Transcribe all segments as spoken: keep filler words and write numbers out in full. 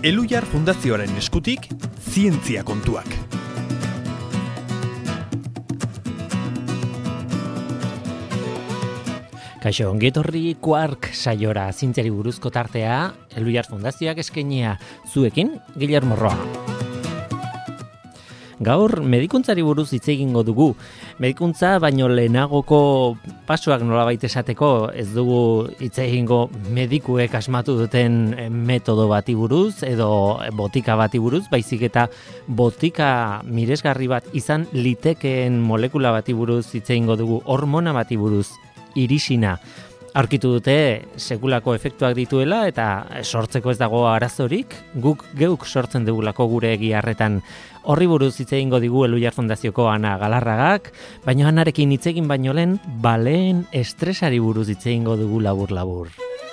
Elhuyar Fundazioaren eskutik, zientzia kontuak. Kaixo, ongetorri Quark saiora zientziari buruzko tartea, Elhuyar Fundazioak eskainia zuekin, Guillermo Roa. Gaur medikuntzari buruz hitz egingo dugu. Medikuntza baino lehenagoko pasoak nolabait esateko ez dugu hitz egingo medikuek asmatu duten metodo bati buruz edo botika bati buruz, baizik eta botika miresgarri bat izan litekeen molekula bati buruz hitz egingo dugu, hormona bati buruz, irisina. Aurkitu dute sekulako efektuak dituela eta sortzeko ez dago arazorik, guk geuk sortzen dugulako gure giharretan. Horri buruz hitz egingo digu Elhuyar Fundazioko Ana Galarragak, baina Anarekin hitz egin baino lehen baleen estresari buruz hitz egingo dugu labur-labur.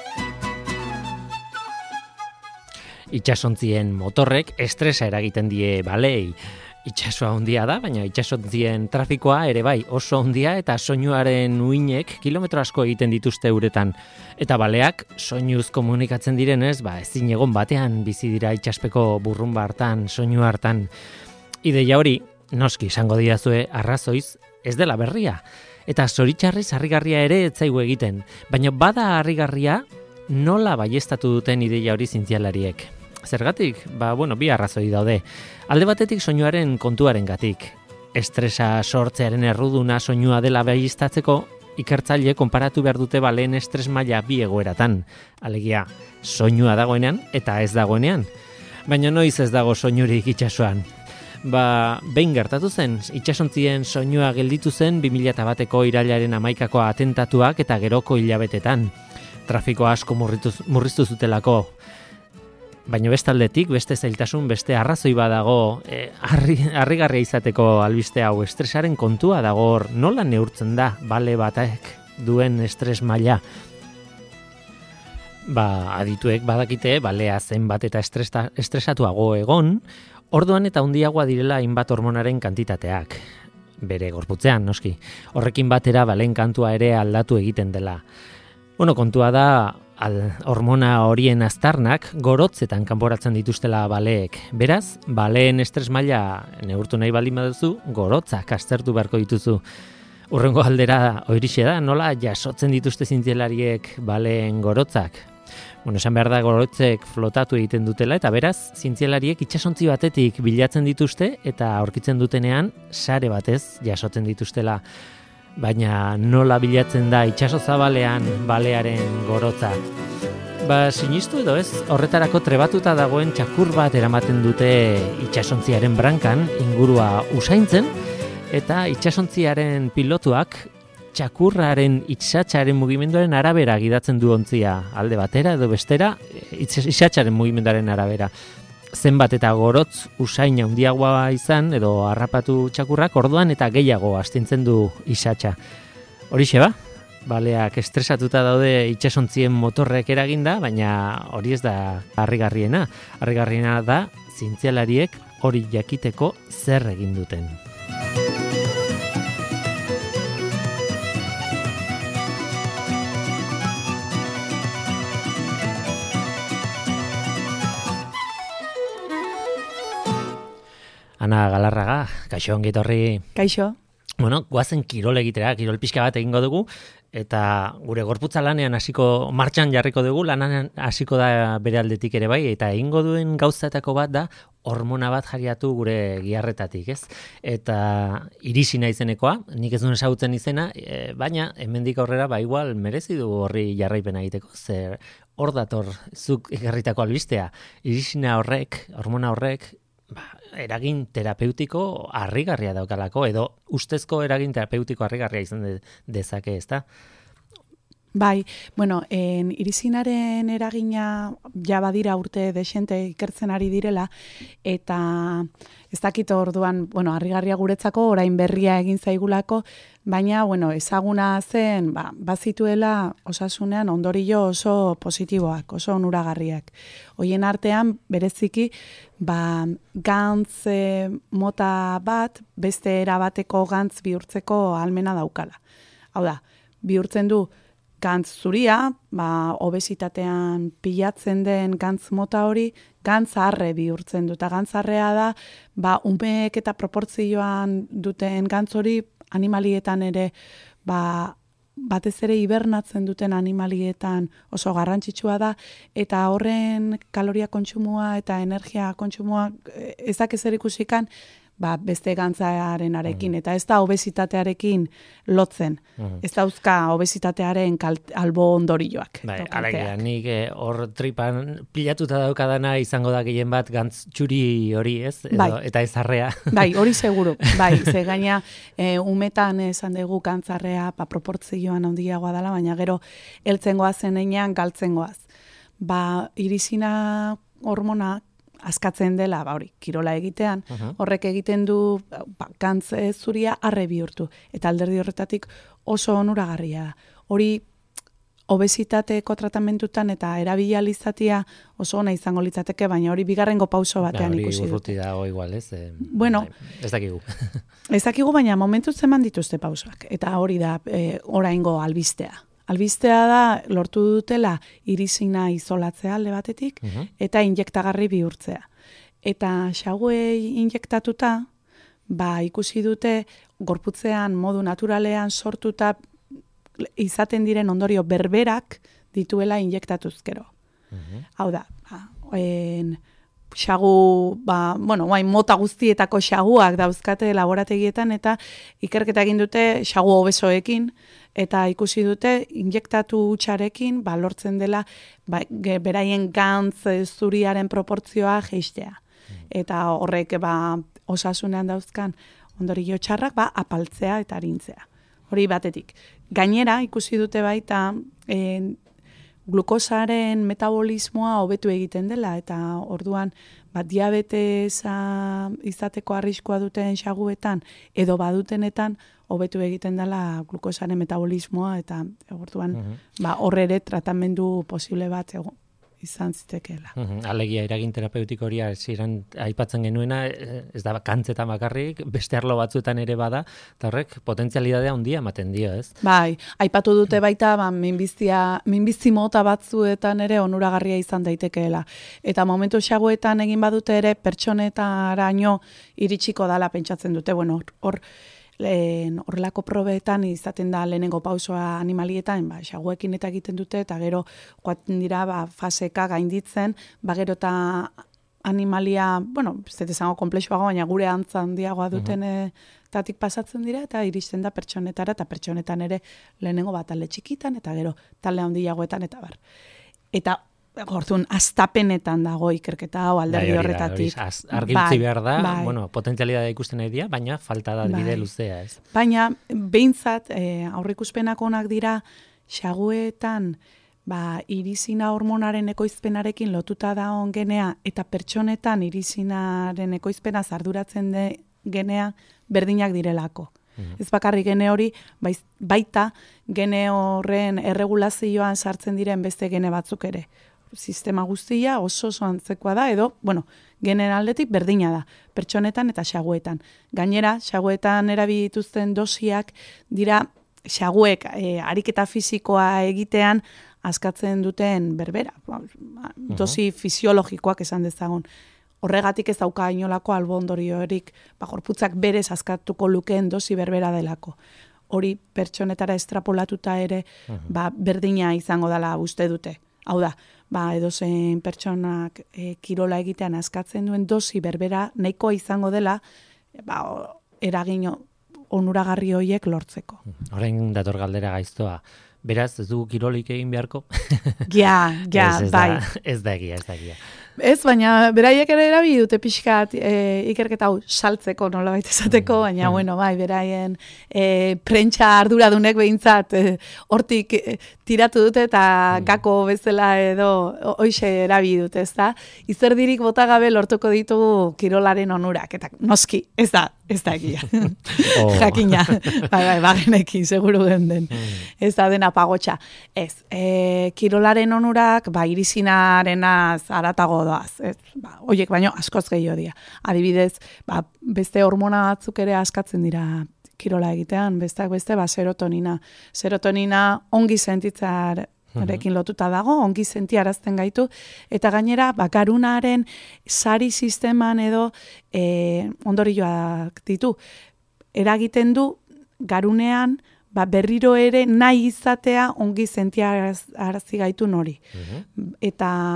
Itsasontzien motorrek estresa eragiten die baleei. Itsasoa handia da, baina itsasontzien trafikoa ere bai oso handia eta soinuaren uinek kilometro asko egiten dituzte uretan. Eta baleak soinuz komunikatzen direnez, ba ezin egon batean bizi dira itsaspeko burrunba hartan, soinu hartan. Ideia hori, noski izango diazue arrazoiz, ez dela berria. Eta zoritxarrez harrigarria ere ez zaigu egiten, baina bada harrigarria nola baieztatu duten ideia hori zientzialariek. Zergatik? Ba, bueno, bi arrazoi daude. Alde batetik soinuaren kontuarengatik. Estresa sortzearen erruduna soinua dela baieztatzeko, ikertzaile konparatu behar dute baleen estres maila bi egoeratan. Alegia, soinua dagoenean eta ez dagoenean. Baina noiz ez dago soinurik itsasoan. Ba, behin gertatu zen, itsasontzien soinua gelditu zen bi mila bateko irailaren hamaikako atentatuak eta geroko hilabetetan. Trafiko asko murriztu zutelako. Baina bestaldetik, beste zailtasun, beste arrazoi badago, e, harri, harrigarria izateko albiste hau, estresaren kontua dago hor, nola neurtzen da bale batek duen estres maila. Ba, adituek badakite, balea zenbat eta estresta, estresatuago egon, orduan eta handiagoa direla hainbat hormonaren kantitateak, bere gorputzean, noski. Horrekin batera baleen kantua ere aldatu egiten dela. Bueno, kontua da, al, hormona horien aztarnak gorotzetan kanporatzen dituztela baleek. Beraz, baleen estres maila neurtu nahi baldin baduzu, gorotzak aztertu beharko dituzu. Hurrengo aldera horixe da, nola jasotzen dituzte zientzialariek baleen gorotzak. Bueno, esan behar da gorotzek flotatu egiten dutela, eta beraz, zientzialariek itsasontzi batetik bilatzen dituzte, eta aurkitzen dutenean, sare batez jasotzen dituztela. Baina nola bilatzen da itsaso zabalean balearen gorotza. Ba, sinistu edo ez, horretarako trebatuta dagoen txakur bat eramaten dute itsasontziaren brankan, ingurua usaintzen, eta itsasontziaren pilotuak txakurraren itsatsaren mugimenduaren arabera gidatzen du ontzia, alde batera edo bestera, itsatsaren mugimenduaren arabera. Zenbat eta gorotz usain handiagoa izan edo harrapatu txakurrak orduan eta gehiago astintzen du isatsa. Horixe ba, baleak estresatuta daude itsasontzien motorrek eraginda, baina hori ez da harrigarriena. Harrigarriena da zientzialariek hori jakiteko zer egin duten. Ana Galarraga, kaixo ongitorri. Kaixo. Bueno, guazen kirol egitera, kirol pixka bat egingo dugu, eta gure gorputza lanean hasiko, martxan jarriko dugu, lanean hasiko da bere aldetik ere bai, eta egingo duen gauzatako bat da, hormona bat jariatu gure giharretatik, ez? Eta irisina izenekoa, nik ez duen esagutzen izena, e, baina hemendik aurrera, ba igual merezi du horri jarraipena egiteko, zer hor dator zuk egarritako albistea, irisina horrek, hormona horrek, ba, eragin terapeutiko harrigarria daukalako, edo ustezko eragin terapeutiko harrigarria izan de, dezake, ezta? Bai, bueno, en irisinaren eragina ja badira urte desente ikertzen ari direla, eta ez dakit orduan, bueno, harrigarria guretzako orain berria egin zaigulako, baina, bueno, ezaguna zen, ba, bazituela osasunean ondorio oso positiboak, oso onuragarriak. Hoien artean, bereziki, ba, gantz e, mota bat, beste erabateko gantz bihurtzeko ahalmena daukala. Hau da, bihurtzen du gantz zuria, ba, obesitatean pilatzen den gantz mota hori, gantz arre bihurtzen du. Eta gantz arrea da, ba, umeek eta proportzioan duten gantz hori animalietan ere, ba, batez ere hibernatzen duten animalietan oso garrantzitsua da, eta horren kaloria kontsumoa eta energia kontsumoa ezak ezer ikusikan, ba, beste gantzaren arekin, eta ez da obesitatearekin lotzen. Uh-huh. Ez dauzka obesitatearen kalt, albo ondorioak. Bai, alegia, nik hor tripan pilatuta daukadana izango da gehien bat gantz txuri hori, ez? Edo, bai. Eta ez arrea. Bai, hori seguru. Bai, ze gaina e, umetan esan dugu gantzarrea ba, proportzioan handiagoa dela, baina gero heltzengoaz zenean galtzengoaz. Ba, irisina hormona askatzen dela, ba hori, kirola egitean, uh-huh. horrek egiten du ba, gantz zuria arre bihurtu. Eta alderdi horretatik oso onuragarria da. Hori obesitateko tratamentutan eta erabilizatia oso ona izango litzateke, baina hori bigarrengo pauso batean da, ikusi dut. Hori urruti dago igual, ez? Eh, bueno, ez dakigu. ez dakigu, baina momentu zeman dituzte pausoak. Eta hori da eh, oraingo albistea. Albistea da lortu dutela irisina izolatzea alde batetik uh-huh. eta injektagarri bihurtzea. Eta xaguei injektatuta, ba ikusi dute gorputzean modu naturalean sortuta izaten diren ondorio berberak dituela injektatuzkero. Uh-huh. Hau da, ba, en, xagu, ba, bueno, guain mota guztietako xaguak dauzkate laborategietan eta ikerketa egin dute xagu obesoekin, eta ikusi dute injektatu hutsarekin ba, lortzen dela ba, ge, beraien gantz zuriaren proportzioa jeistea. Mm. Eta horrek ba, osasunean dauzkan ondorio txarrak ba, apaltzea eta arintzea. Hori batetik. Gainera ikusi dute baita e, glukosaren metabolismoa hobetu egiten dela eta orduan ba, diabetesa izateko arriskua duten xaguetan edo badutenetan hobetu egiten dela glukosaren metabolismoa eta orduan uh-huh. ba, horre ere tratamendu posible bat ego, izan zitekeela. Uh-huh. Alegia eragin terapeutiko hori ziren aipatzen genuena, ez da kantzetan bakarrik, beste arlo batzuetan ere bada, eta horrek potentzialidadea handia ematen dio, ez? Bai, aipatu dute baita, ba, minbizia, minbizi mota batzuetan ere onuragarria izan daitekeela. Eta momentu xaguetan egin badute ere, pertsonetaraino iritsiko dala pentsatzen dute, bueno, hor, lehen horrelako probeetan izaten da lehenengo pausoa animalietan, ba, xaguekin eta egiten dute, eta gero joaten dira ba, faseka gainditzen, ba, gero eta animalia, bueno, ez dut esango komplexuago, baina gure antza handiagoa duten uh-huh. tatik pasatzen dira, eta iristen da pertsonetara, eta pertsonetan ere lehenengo bat talde txikitan, eta gero talde handiagoetan, eta bar. Eta Orduan, astapenetan dago ikerketa hau alderdi bai, horretatik. Argi utzi behar da, bai. Bueno, potentzialidadea ikusten nahi dira, baina falta da bide bai. Luzea, ez? Baina, behintzat, e, aurreikuspenak onak dira, xaguetan, ba, irisina hormonaren ekoizpenarekin lotuta da on genea, eta pertsonetan irisinaren ekoizpena zarduratzen de genea berdinak direlako. Mm-hmm. Ez bakarrik gene hori, baita gene horren erregulazioan sartzen diren beste gene batzuk ere. Sistema guztia oso oso antzekoa da, edo, bueno, genen aldetik berdina da, pertsonetan eta xaguetan. Gainera, xaguetan erabilituzten dosiak dira xaguek e, ariketa fisikoa egitean askatzen duten berbera. Dosi uh-huh. fisiologikoak esan dezagun. Horregatik ez dauka inolako albo ondoriorik, ba, gorputzak berez askatuko lukeen dosi berbera delako. Hori pertsonetara estrapolatuta ere uh-huh. ba, berdina izango dela uste dute. Hau da, ba, edozein pertsonak e, kirola egitean askatzen duen dosi berbera nahikoa izango dela, ba, eragin onuragarri horiek lortzeko. Orain dator galdera gaiztoa. Beraz, ez dugu kirolik egin beharko? Ja, ja, ez, ez bai. Da, ez da egia, ez da egia. Ez, baina beraiek ere erabili dute pixkat e, ikerketa hau saltzeko nolabait esateko, baina mm. bueno, bai, beraien e, prentsa arduradunek behintzat e, hortik e, tiratu dute eta mm. gako bezala edo hoixe erabili dute, ez da? Izerdirik bota gabe lortuko ditugu kirolaren onurak, eta noski, ez da, ez da egia. Oh. Jakina, bai, bai, bagenekin, seguru den. Mm. Ez da dena pagotxa. Ez, e, kirolaren onurak, ba, irisinarenaz aratago doaz. Ez, ba, oiek baino askoz gehiago dira. Adibidez, ba, beste hormona batzuk ere askatzen dira kirola egitean, besteak beste, ba, serotonina. Serotonina ongi sentitzarekin lotuta dago, ongi sentiarazten gaitu, eta gainera, ba, garunaren sari sisteman edo e, ondorioak ditu. Eragiten du, garunean, ba, berriro ere nahi izatea ongi sentiarazi gaitu nori. Uh-huh. Eta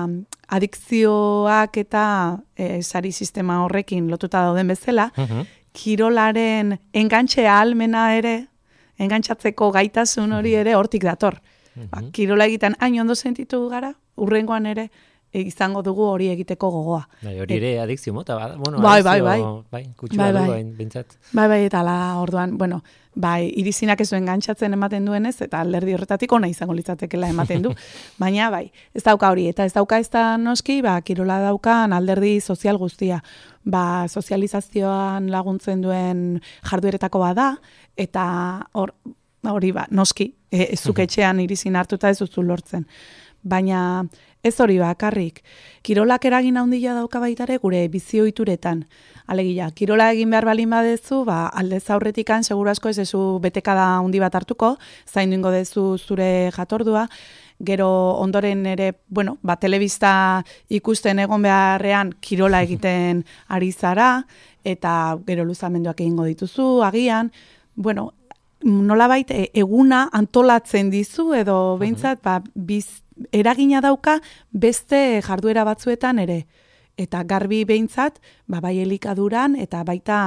adikzioak eta e, sari sistema horrekin lotuta dauden bezala, uh-huh. kirolaren engantxe ahalmena ere, engantxatzeko gaitasun hori ere hortik dator. Uh-huh. Ba, kirola egiten hain ondo sentitu gara, urrengoan ere, e, izango dugu hori egiteko gogoa. Bai, hori ere adikzio mota, ba, bueno, bai, bai, bai. bai, kutsua bai, dugu, bai. bintzat. Bai, bai, eta la, orduan, bueno, bai, irizinak ez duen gantxatzen ematen duenez, eta alderdi horretatik ona izango litzatekela ematen du. Baina, bai, ez dauka hori, eta ez dauka ez da noski, ba, kirola daukan alderdi sozial guztia. Ba, sozializazioan laguntzen duen jardueretako bada, eta hor, hori, ba, noski, e, ez zuketxean irizin hartuta ez duzu lortzen. Baina ez hori bakarrik, kirolak eragin handia dauka baitare gure bizioituretan. Alegia, kirola egin behar balin badezu, ba, aldez aurretikan seguru asko ez ezu betekada handi bat hartuko, zain duingo dezu zure jatordua, gero ondoren ere, bueno, ba, telebista ikusten egon beharrean kirola egiten ari zara, eta gero luzamenduak egingo dituzu, agian, bueno, nolabait eguna antolatzen dizu edo behintzat ba, biz, eragina dauka beste jarduera batzuetan ere. Eta garbi behintzat, ba, bai elikaduran eta baita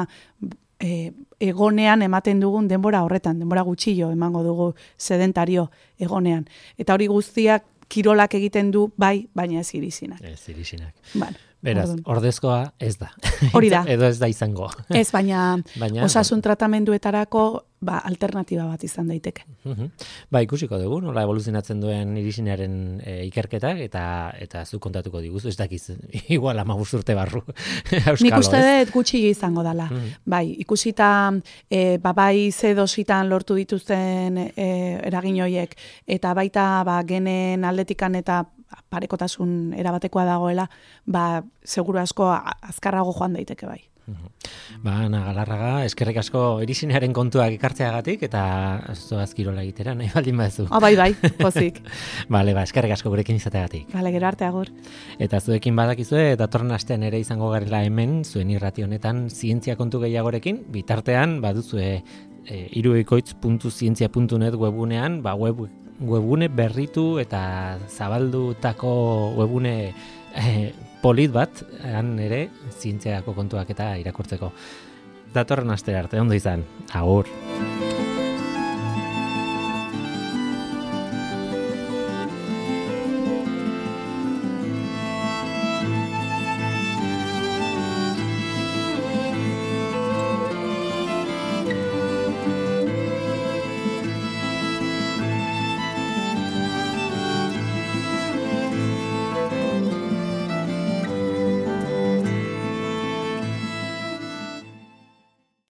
e, egonean ematen dugun denbora horretan, denbora gutxillo emango dugu sedentario egonean. Eta hori guztiak kirolak egiten du bai, baina ez irizinak. Ez irizinak. Bueno, beraz, ordun. Ordezkoa ez da. Hori da. Edo ez da izango. Ez, baina, baina osasun tratamenduetarako ba, alternatiba bat izan daiteke. Uh-huh. Ba, ikusiko dugu, nola evoluzionatzen duen irizinaren e, ikerketak, eta eta zu kontatuko diguzu, ez dakiz, igual amabuz urte barru. Euskalo, nik uste dut gutxi izango dala. Uh-huh. Bai, ikusita, e, ba, bai ze dositan lortu dituzten e, eragin horiek, eta baita ba, genen aldetikan eta parekotasun erabatekoa dagoela, ba, seguru asko azkarrago joan daiteke bai. Ba, Ana Galarraga, eskerrik asko irizinearen kontuak ekartzeagatik eta zoaz kirola egitera, nahi baldin baduzu. Ah, bai, bai, pozik. Bale, ba, eskerrik asko gurekin izateagatik. Bale, gero arte agur. Eta zuekin badakizue, datorren astean ere izango garela hemen, zuen irrati honetan zientzia kontu gehiagorekin, bitartean, baduzue e, iruikoitz puntu zientzia puntu net webunean, ba, web, webune berritu eta zabaldutako webune e, polit bat, han ere, zientziako kontuak eta irakurtzeko. Datorren astera arte, ondo izan. Agur.